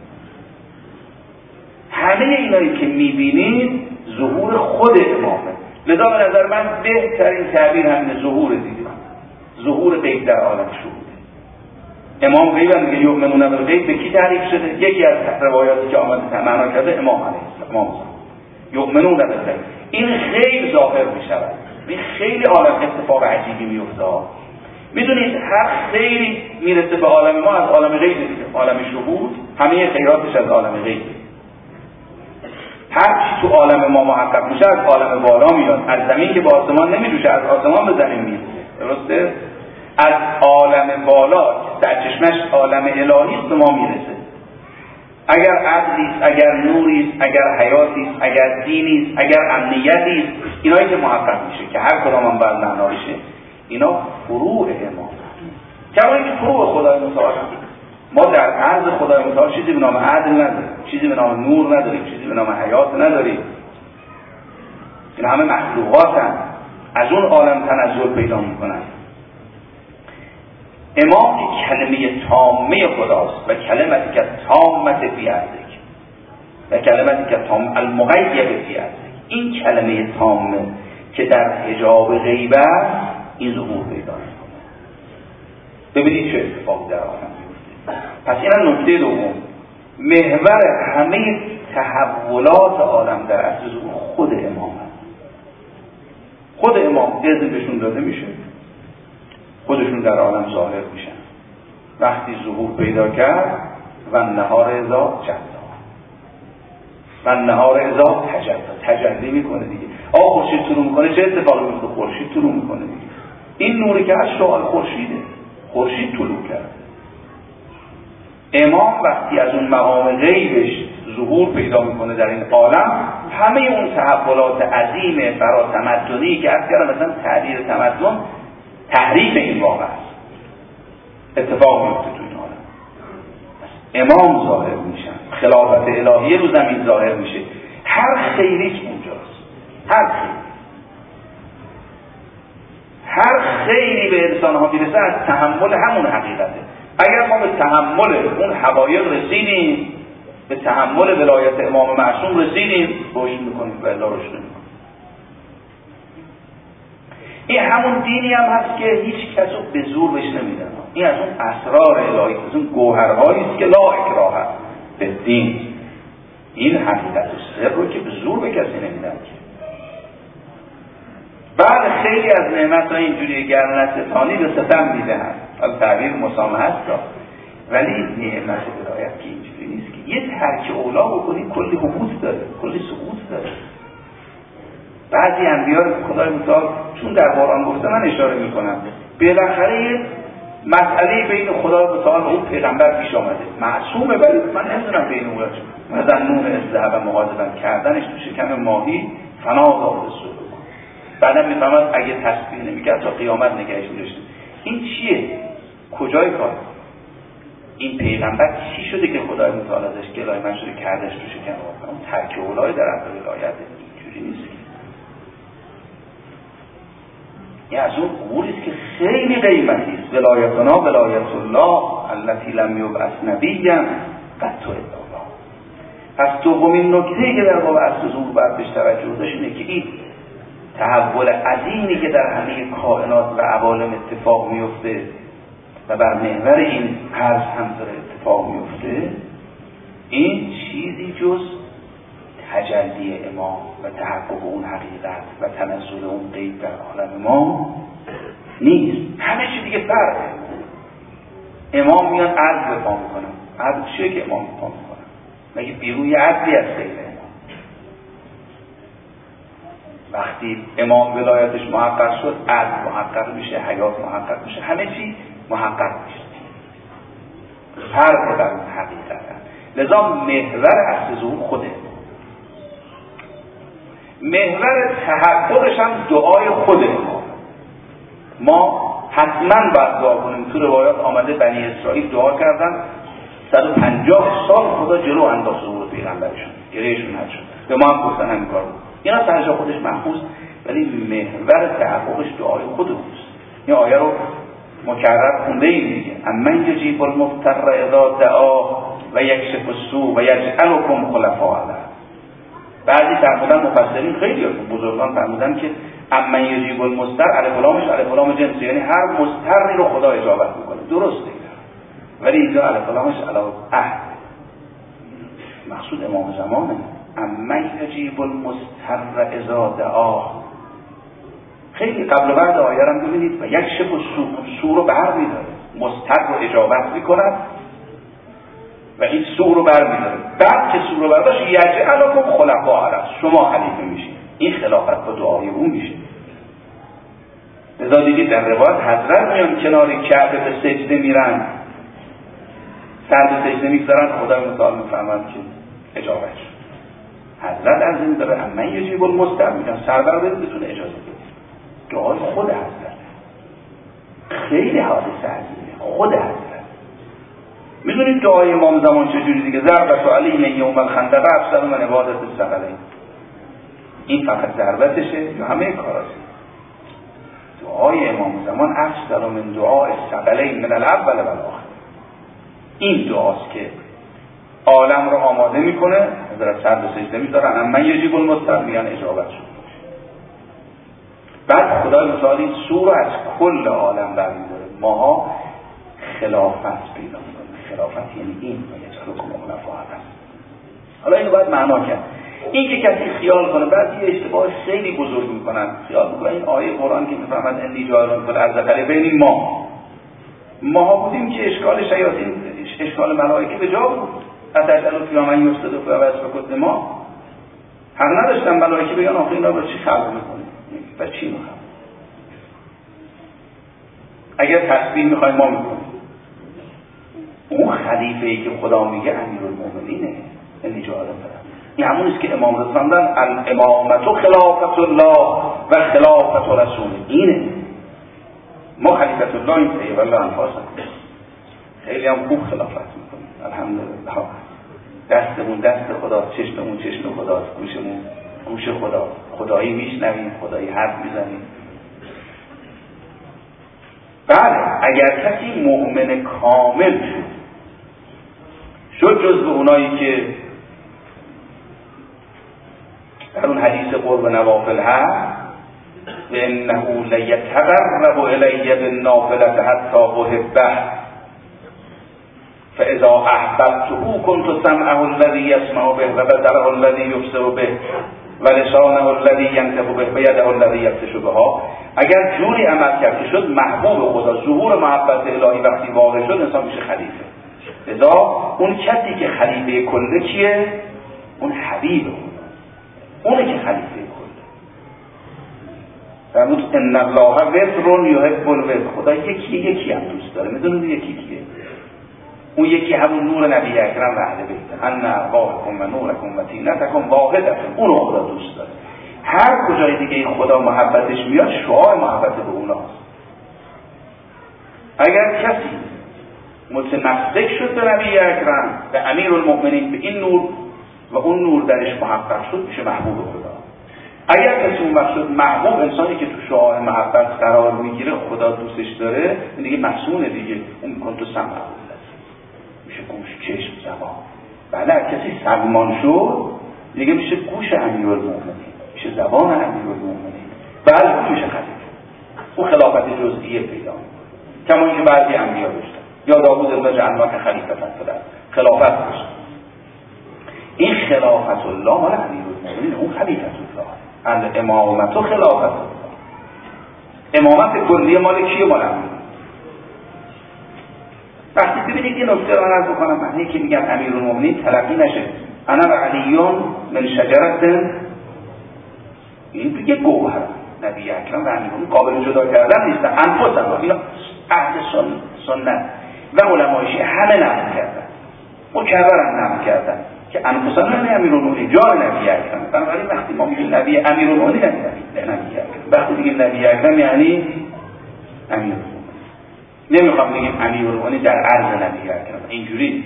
همه اینایی که میبینید ظهور خود امامه. لذا به نظر من بهترین تعبیر همین ظهور دیگه، ظهور غیب در عالم شهوده. امام غیب هم میگه یؤمنون بالغیب به کی تعریف شده؟ یکی از روایاتی که آمده معنا کرده امام علیه السلام، یؤمنون بالغیب. این خیلی ظاهر میشود، این خیلی عالم اتفاق عجیبی میفته. میدونید هر خیلی میرسه به عالم ما از عالم غیب دیگه، عالم شهود همه خیراتش از عالم غیب. هر چی تو عالم ما محقق میشه از عالم بالا میاد، از زمین که به آسمان نمیجوشه از آسمان به زمین میاد. درسته؟ از عالم بالا در چشمش عالم الهی است به ما میرسه. اگر عدلی است، اگر نوری است، اگر حیاتی است، اگر دینی است، اگر امنیتی است، اینایی که محقق میشه که هر کدام هم باید معنا بشه، اینا فروع امام. کما اینکه فروع خدای متعال، ما در عرض خدای متعال چیزی به نام عدل نداریم، چیزی به نام نور نداریم، چیزی به نام حیات نداریم. این همه مخلوقات هم از اون عالم تنزل پیدا میکنن. امام کلمه تامه خداست و کلمتی که تامت فی ارضک و کلمتی که تام المغیب فی ارضک. این کلمه تامه که در حجاب غیب است این ظهور پیدا میکنه. ببینید چه اتفاقی در عالم میفته. پس این نکته دوم، محور همه تحولات عالم در اصل ظهور خود امام است. خود امام اذن بهشون داده میشه، خودشون در عالم ظاهر میشن. وقتی ظهور پیدا کرد و نهار ازا جدا و نهار ازا تجدا، تجلی میکنه دیگه. آقا خورشید طلوع میکنه، چه اتفاقی میفته؟ خورشید طلوع میکنه دیگه. این نوری که از شعاع خورشیده، خورشید طلوع کرد. امام وقتی از اون مقام غیبش ظهور پیدا میکنه در این عالم، همه اون تحولات عظیم فرا تمدنی که از کردم مثلا تعبیر تمدن تحریف این واقع است، اتفاق میفته تو این عالم. امام ظاهر میشن، خلافت الهیه رو زمین ظاهر میشه، هر خیریش اونجاست، هر خیری هر خیری به انسان ها میرسه از تحمل همون حقیقته. اگر ما به تحمل اون حقایق رسیدیم، به تحمل ولایت امام معصوم رسیدیم، رشد میکنیم و الا رشد نمیکنیم. این همون دینی هم هست که هیچ کس رو به زور بهش نمیدن. این از اون اسرار الهی، از اون گوهرهایی است که لا اکراه به دین. این حقیقت سر رو که به زور به کسی نمیدن. بعد خیلی از نعمت ها اینجوری گر نستانی به ستم میدهند، حالا تعبیر مسامحه است، ولی نعمت ولایت که اینجوری نیست که یه ترک اولا بکنی کلی حبوط داره، کلی سقوط داره. بعضی انبیا رو خدای متعال چون در قرآن گفته من اشاره میکنم، بالاخره یه مسئله بین خدای متعال و اون پیغمبر پیش آمده، معصومه، ولی من نمیدونم بین اون مثلا نون ازدهب و مغاظبن کردنش تو شکم ماهی فنا داده شد. بعدم میفهمد اگه تسبیح نمیکرد تا قیامت نگهش می‌داشت. این چیه؟ کجای کار؟ این پیغمبر چی شده که خدای متعال ازش گلای من شده کردش تو شکم ماهی؟ اون ترک اولای در اصل ولایت اینجوری نیست. این از اون اموری است که خیلی قیمتی است. ولایتنا ولایت الله التي لم یبعث نبیا قط الا الله. پس دومین نکته که در باب اصل ظهور باید بهش توجه داشت اینه که این تحول عظیمی که در همه کائنات و عوالم اتفاق میفته و بر محور این عرض هم داره اتفاق میفته، این چیزی جز تجلی امام و تحقق اون حقیقت و تنزل اون غیب در عالم ما نیست. همه چی دیگه فرقه. امام میان عدل به پا میکنن. عدل چیه که امام پا میکنن؟ مگه بیرون یه عدلی از غیر امام؟ وقتی امام ولایتش محقق شد، عدل محقق میشه، حیات محقق میشه، همه چی محقق میشه. فرق بر اون حقیقت هست. لذا محور اصل ظهور خوده، محور تحققش هم دعای خود امام. ما حتما باید دعا کنیم. تو روایات آمده بنی اسرائیل دعا کردن، صد و پنجاه سال خدا جلو انداخت ظهور پیغمبرشون، گریهشون حل شد. به ما هم گفتن همین کار بود. اینا تنجا خودش محفوظ، ولی محور تحققش دعای خود اوست. این آیه رو مکرر خونده ایم دیگه. امن یجیب المضطر اذا دعا و یکشف السوء و یجعلکم خلفاء الارض. بعضی فرمودن مفسرین خیلی بزرگان فرمودن که امن یجیب المضطر الف و لامش الف و لام جنس، یعنی هر مضطری رو خدا اجابت میکنه. درسته، ولی اینجا الف و لامش علی عهد، مقصود امام زمانه. امن یجیب المضطر اذا دعا. خیلی قبل و بعد آیه رو ببینید و یکشف السوء، سوء رو بر می‌داره، مضطر رو اجابت میکند و این سوء رو بر می‌داره. بعد که سوء رو برداشت یجعلکم خلفاء الارض، شما خلیفه میشید. این خلافت با دعای او میشه. لذا دیدید در روایت حضرت میان کنار کعبه به سجده میرن، سر به سجده میگذارن، خدای متعال میفرماید که اجابت شد. حضرت از این داره امن یجیب المضطر، میگن سربر برید بتونه اجازه بده. دعای خود حضرت خیلی حادثه عظیمه. خود حضرت میدونید دعای امام زمان چجوری دیگه؟ ضربت علینا یوم الخندق افضل من عبادت الثقلین. این فقط ضربتشه یا همه کاراست؟ دعای امام زمان افضل من دعای الثقلین من الاول و الاخر. این دعاست که عالم رو آماده میکنه. حضرت سر به سجده میذارن، امن یجیب المضطر، میان اجابت شد. بعد خدای متعال سوء رو از کل عالم برمی‌داره. ماها خلافت پیدا می‌کنیم. خلافت یعنی این یجعلکم خلفاء الارض. حالا اینو باید معنا کرد. این که کسی خیال کنه، بعضی اشتباه خیلی بزرگ میکنن، خیال میکنن این آیه قرآن که میفهمد انی جاعل فی الارض خلیفه بین ما ما بودیم که اشکال شیاطین، اشکال ملائکه به جا بود. اتجعل فیها من یفسد فیها و یسفک الدماء. حق نداشتن ملائکه بگن آخه اینا رو چی خلق میکنه و چی میخوام؟ اگر تسبیح میخوایم ما میکنیم، اون خلیفه‌ای که خدا میگه امیرالمومنینه، یعنی جالب دارم این همونیست که امام رضا فرمودن الامامت و خلافت الله و خلافت رسول. اینه ما خلیفت الله این طیب الله انفاسم خیلی هم خوب خلافت میکنیم الحمدلله. دستمون دست خدا، چشممون چشم خدا، گوشمون گوش خدا، خدایی میشنویم، خدایی حرف میزنیم. بله اگر کسی مؤمن کامل شد شد جز به اونایی که در اون حدیث قرب نوافل هست و انه لیتقرب الی بالنافلة حتی احبه فاذا احببته كنت سمعه الذي يسمع به و بصره الذي يبصر به و لسانه الذي ينطق به و یده الذي یبطش بها. اگر جوری عمل کرد که شد محبوب خدا، ظهور محبت الهی وقتی واقع شد انسان میشه خلیفه. لذا اون کسی که خلیفه کله کیه؟ اون حبیب خدا، اونه که خلیفه کله. فرمود ان الله وتر یحب الوتر، خدا یکی یکی هم دوست داره. میدونید یکی کیه؟ اون یکی همون نور نبی اکرم و اهل بیت، ان ارواحکم و نورکم و طینتکم واحده، اون رو خدا دوست داره. هر کجای دیگه این خدا محبتش میاد شعار محبت به اوناست. اگر کسی متمسک شد به نبی اکرم به امیرالمؤمنین به این نور و اون نور درش محقق شد میشه محبوب خدا. اگر کسی اون وقت شد محبوب، انسانی که تو شعار محبت قرار میگیره خدا دوستش داره، این دیگه محسونه دیگه، اون میکن تو سمع میشه گوش چشم زبان. بله کسی سلمان شد دیگه میشه گوش امیرالمؤمنین، میشه زبان امیرالمؤمنین. بله میشه خلیفه، اون خلافت جزئیه پیدا میکنه کما اینکه بعضی انبیا داشتن. یا داوود الله جعلناک خلیفة فی الارض، خلافت داشت. این خلافت الله مال امیرالمؤمنین، اون خلیفت الله. الامامت و خلافت الله، امامت کلی مال کیه؟ مال امیرالمؤمنین. وقتی ببینید این نکته رو عرض بکنم، معنی که میگم امیرالمؤمنین تلقی نشه انا و علیون من شجرت، این دیگه گوهر نبی اکرم و امیرالمؤمنین قابل جدا کردن نیستن. انفسا اینا اهل سنت و علمای شیعه همه نقل کردن، مکررن نقل کردن که انفسا نه امیرالمؤمنین جای نبی اکرم. بنابراین وقتی ما میگیم نبی امیرالمؤمنین یعنی نبی اکرم، وقتی میگیم نبی اکرم یعنی امیرالمؤمنین. نمیخوام بگیم امیرالمؤمنین در عرض نبی اکرم، اینجوری.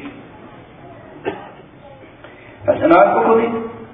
پس عنایت بکنید.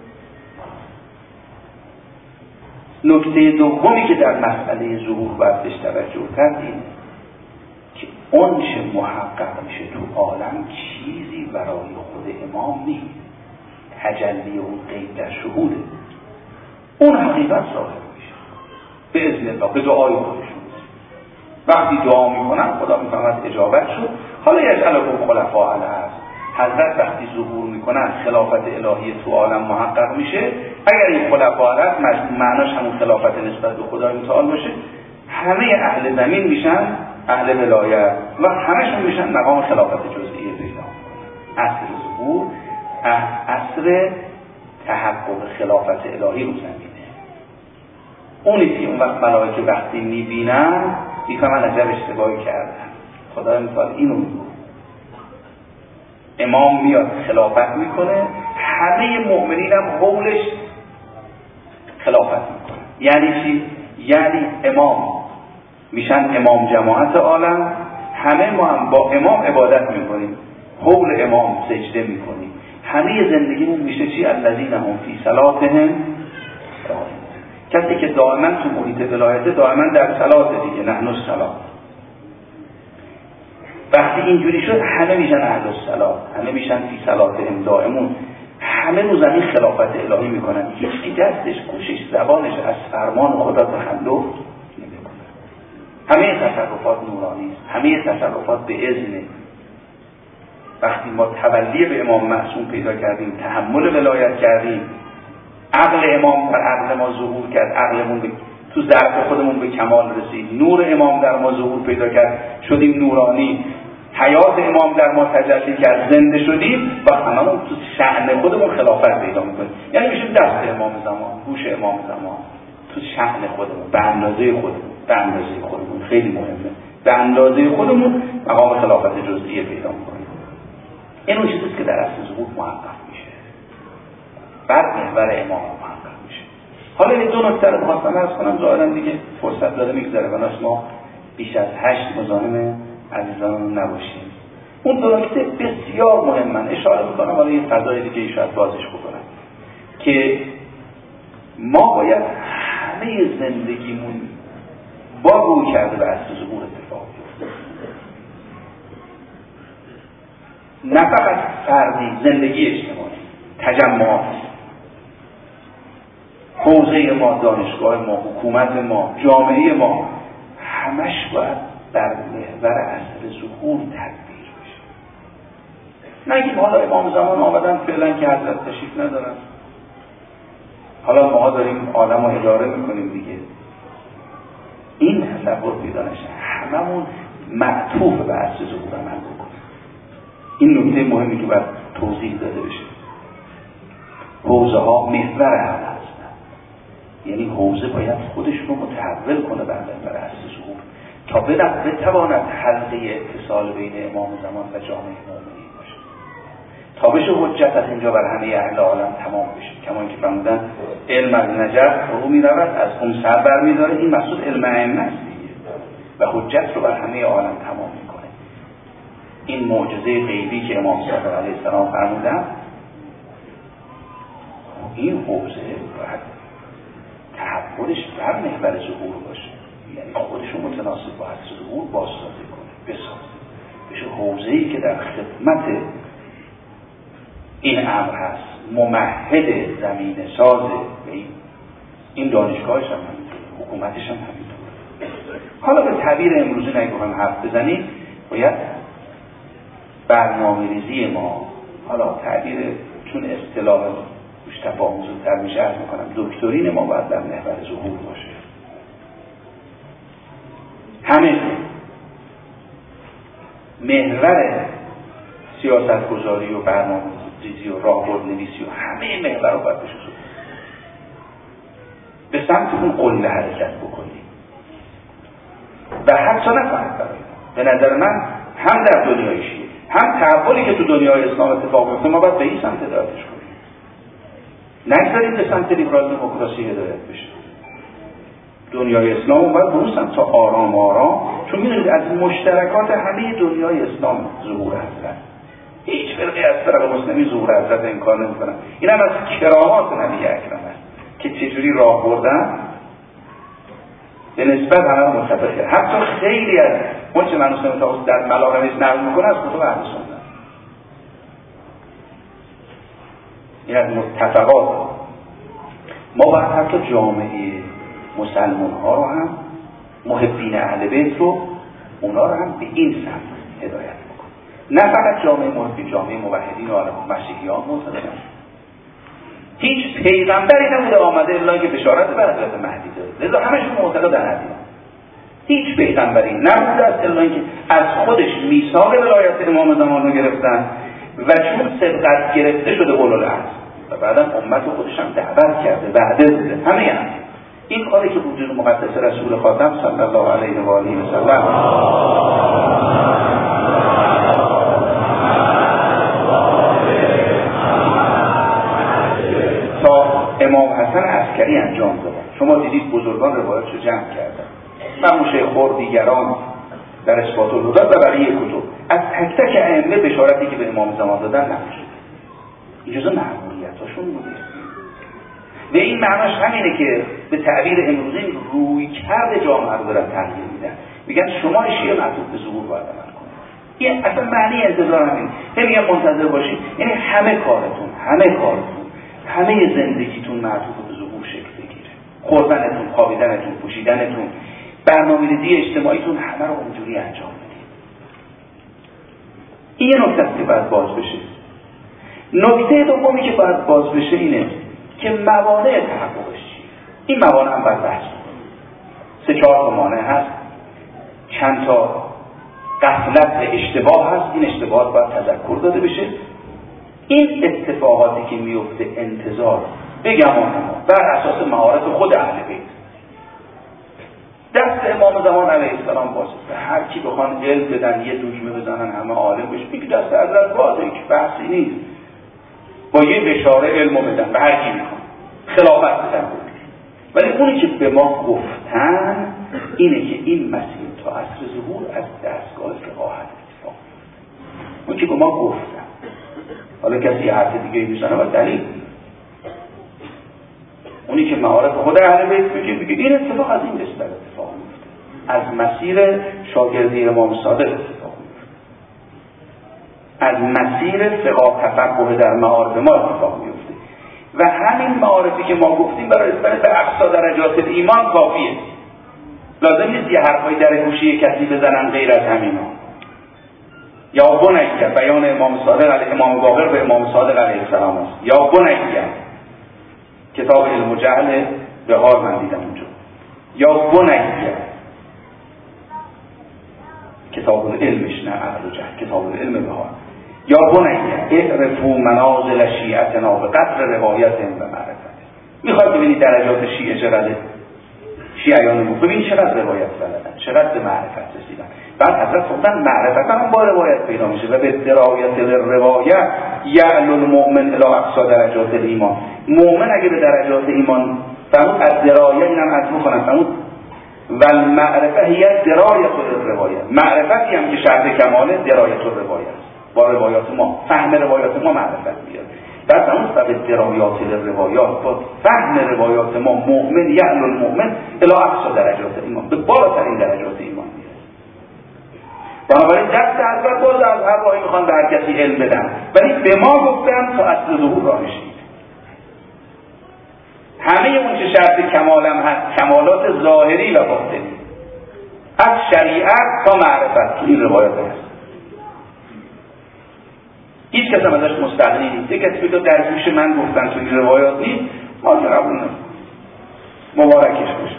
نکته دومی که در مسئله ظهور باید بهش توجه کرد اینه که اون چه محقق میشه تو عالم چیزی برای خود امام نیست، تجلی اون غیب در شهوده، اون حقیقت ظاهر میشه به اذن الله، به دعای خودشون. وقتی دعا میکنن خدا میفهمد اجابت شد. حالا یجعلهم خلفاء الارض، حضرت وقتی ظهور میکنن خلافت الهی تو عالم محقق میشه. اگر این خلفاء الارض معناش همون خلافت نسبت به خدای متعال باشه، همه اهل زمین میشن اهل ولایت و همشون میشن مقام خلافت جزئیه پیدا کنن. عصر ظهور عصر تحقق خلافت الهی رو زمینه. اونی که اون وقت ملائکه وقتی میبینن میفهمن عجب اشتباهی کردن. خدای متعال اینو میگه امام میاد خلافت میکنه، همه مؤمنین هم حولش خلافت میکنه. یعنی چی؟ یعنی امام میشن امام جماعت عالم، همه ما هم با امام عبادت میکنیم، حول امام سجده میکنیم، همه زندگیمون میشه چی؟ الذین هم فی صلاتهم. کسی که دائما تو محیط ولایته دائما در صلات دیگه، نحن الصلاه. وقتی اینجوری شد همه میشن اهل الصلاه، همه میشن فی صلاتهم دائمون، همه رو زمین خلافت الهی میکنن. هیچ دستش گوشش زبانش از فرمان خدا تخلف نمیکنه. همه تصرفات نورانی است، همه تصرفات به اذنه. وقتی ما تولی به امام معصوم پیدا کردیم، تحمل ولایت کردیم، عقل امام در عقل ما ظهور کرد، عقلمون تو ظرف خودمون به کمال رسید، نور امام در ما ظهور پیدا کرد، شدیم نورانی، حیات امام در ما تجلی کرد، زنده شدیم و هممون تو شأن خودمون خلافت پیدا میکنیم. یعنی میشیم دست امام زمان، گوش امام زمان، تو شأن خودمون، به اندازه خودمون، به اندازه خودمون خیلی مهمه، به اندازه خودمون مقام خلافت جزئیه پیدا میکنیم. این اون چیزیست که در اصل ظهور محقق میشه، بعد محور امام محقق میشه. حالا این دو نکته رو بخواستم عرض کنم، ظاهرا دیگه فرصت داره میگذره، بناس ما بیش از هشت مزاحم عزیزانمون نباشیم. اون دو نکته بسیار مهمن، اشاره میکنم حالا این فضای دیگه شاید بازش بکنم که ما باید همه زندگیمون با روی کرده به اصل ظهور اتفاق بیفته، نه فقط فردی، زندگی اجتماعی، تجمعات، حوزه ما، دانشگاه ما، حکومت ما، جامعه ما، همش باید در محور اصل ظهور تدبیر بشه. نگیم حالا امام زمان آمدن فعلا که حضرت تشریف ندارن، حالا ما داریم عالم رو اداره میکنیم دیگه. این تصور پیدا نشه، هممون معطوف به اصل ظهور عمل بکنیم. این نکته مهمی که باید توضیح داده بشه. حوزه ها محور عمل هستن، یعنی حوزه باید خودش رو متحول کنه بر محور اصل ظهور تا بتواند حلقه اتصال بین امام زمان و جامعه مومنین باشه، تا بشه حجت از اینجا بر همه اهل عالم تمام بشه. کما اینکه فرمودن علم از نجف فرو میرود، از اون سر بر میداره. این مقصود علم ائمه است دیگه، و حجت رو بر همه عالم تمام میکنه. این معجزه غیبی که امام صادق علیه السلام فرمودن، این حوزه باید تحولش بر محور ظهور باشه، یعنی خودش رو متناسب با اصل ظهور بازسازی کنه، بسازه، بشه حوزه‌ای که در خدمت این امر هست، ممهد زمین سازه. این این دانشگاهش هم همینطوره، حکومتش هم همینطوره. حالا به تعبیر امروزی نگوهم حرف بزنیم، باید برنامه ریزی ما، حالا تعبیر چون اصطلاح روش تفاهم زودتر میشه عرض میکنم، دکترین ما باید در محور ظهور باشه. همه محور سیاست گذاری و برنامه ریزی و راهبرد نویسی و همه محور رو باید بشه به سمت اون قله حرکت بکنیم و حتی نفهمد برای به نظر من هم در دنیای شیعه هم تحولی که تو دنیای اسلام اتفاق میفته ما باید به این سمت هدایتش کنیم، نگذاریم به سمت لیبرال دموکراسی هدایت بشه. دنیای اسلام باید به اون سمت تا آرام آرام، چون میدونید از مشترکات همه دنیای اسلام ظهور حضرت، هیچ فرقی از فرق مسلمی ظهور حضرت انکار نمی‌کنه. این هم از کرامات نبی اکرم است که چجوری راه بردن به نسبت همه متفقه. حتی خیلی از اون چه من مسلم تا در ملاقمش نقل میکنه از کتب اهل سنت، این از متفقات. ما باید حتی جامعه مسلمان ها رو هم، محبین اهل بیت رو، اونا رو هم به این سمت هدایت بکنیم، نه فقط جامعه محبین، جامعه موحدین و عالم مسیحیان معتقدن. هیچ پیغمبری نبوده آمده الا که بشارت به حضرت مهدی داده، لذا همشون معتقدن هستن. هیچ پیغمبری نبوده است الا اینکه از خودش میثاق ولایت امام زمان رو گرفتن و چون سبقت گرفته شده اولوالعزم و بعدم امت خودش هم دعوت کرده، وعده بوده. همه هم این کاری که وجود مقدس رسول خاتم صلی الله علیه و آله و سلم تا امام حسن عسکری انجام داد. شما دیدید بزرگان روایتشو جمع کردن، منوشه خور دیگران در اثبات الهدى و بقیه کتب از تک تک ائمه بشارتی که به امام زمان دادن نمیشه. این جزء مأموریتاشون بوده و این معناش همینه که به تعبیر امروزی روی کرد جامعه رو دارن تغییر میدن. میگن شما شیعه معطوف به ظهور باید عمل کنید. این اصلا معنی انتظار همین نمیگن منتظر باشید، یعنی همه کارتون همه کارتون همه زندگیتون معطوف به ظهور شکل بگیره. خوردنتون، خوابیدنتون، پوشیدنتون، برنامه‌ریزی اجتماعیتون همه رو اونجوری انجام بدید. این یه نکته است که باید باز بشه. نکته دومی که باید باز بشه اینه که موانع تحققش چیه. این موانع هم باید بحث کنیم. سه چهار تا مانع هست، چند تا غفلت و اشتباه هست. این اشتباهات باید تذکر داده بشه. این اتفاقاتی که میفته انتظار بگمان ما بر اساس مهارت خود اهل بیت، دست امام زمان علیه السلام بازه، هر کی بخوان علم بدن یه دکمه بزنن همه عالم بشه، میگه دست حضرت بازه، هیچ بحثی نیست. با یه اشاره علمو بدن به هر کی میخوان، خلافت بدن. ولی اونی که به ما گفتن اینه که این مسیر تا عصر ظهور از دستگاه فقاهت اتفاق. اون که به ما گفتن، حالا کسی یه حرف دیگه میزنه و دلیل، اونی که معارف خود اهل بیت میگه میگه این اتفاق از این نسبت اتفاق میفته، از مسیر شاگردی امام صادق اتفاق میفته، از مسیر فقه تفقه در معارف ما اتفاق میفته. و همین معارفی که ما گفتیم برای رسیدن به اقصا درجات ایمان کافیه. لازم نیست یه حرفایی در گوشی کسی بزنن غیر از همینا. یا بنیه بیان امام صادق علیه امام باقر به امام صادق علیه السلام است. یا بنیه کتاب علم و جهل به حال من دیدم اونجا. یا بنیه کتاب العلمش نه عقل و جهل، کتاب العلم به حال. یا بنیه اعرفوا منازل شیعتنا به قدر روایتهم و معرفت. میخواد ببینید درجات شیعه چقدره، شیعیان مو ببین چقدر روایت بلدن، چقدر به معرفت رسیدن. بعد حضرت گفتن معرفت هم با روایت پیدا میشه و به درایت روایت یعلو المؤمن الی اقصا درجات ایمان. مؤمن اگه به درجات ایمان فهمود از درایت اینم از میکنن فهمود و المعرفه هی درایت الروایت. معرفتی هم که شرط کماله درایت الروایت با روایات ما، فهم روایات ما معرفت بیاد. بعد همون فقط درایات روایات با فهم روایات ما مؤمن یعلو المؤمن الی اقصا درجات ایمان، به بالاترین درجات ایمان میاد. بنابراین دست حضرت باز از هر راهی میخوان به هر کسی علم بدن، ولی به ما گفتن تا اصل ظهور راه نشید. همه اون چه شرط کمالم هست، کمالات ظاهری و باطنی، از شریعت تا معرفت، تو این روایات هست. هیچ کس هم ازش مستغنی نیست. یک کسی بگه در گوش من گفتن تو این روایات نیست، ما که قبول نمید، مبارکش باشه.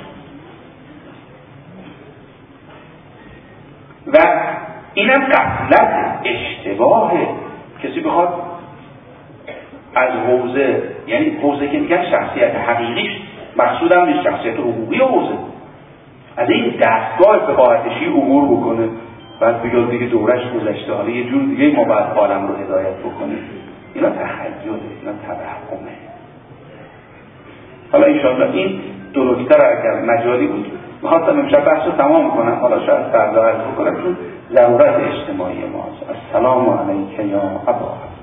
و اینم غفلت، اشتباهه. کسی بخواد از حوزه، یعنی حوزه که میگن شخصیت حقیقیش مقصودم نیست، شخصیت حقوقی حوزه، از این دستگاه فقاهتشی عبور بکنه، بعد بیاد دیگه دورش گذشته، حالا یه جور دیگه ما باید عالم رو هدایت بکنیم. اینا تخیله، اینا توهمه. حالا انشاءالله این دو نکته رو اگر مجالی بود میخواستم امشب بحث رو تمام کنم، حالا شاید فردا عرض بکنم چون ضرورت اجتماعی ماست. السلام علیک یا ابا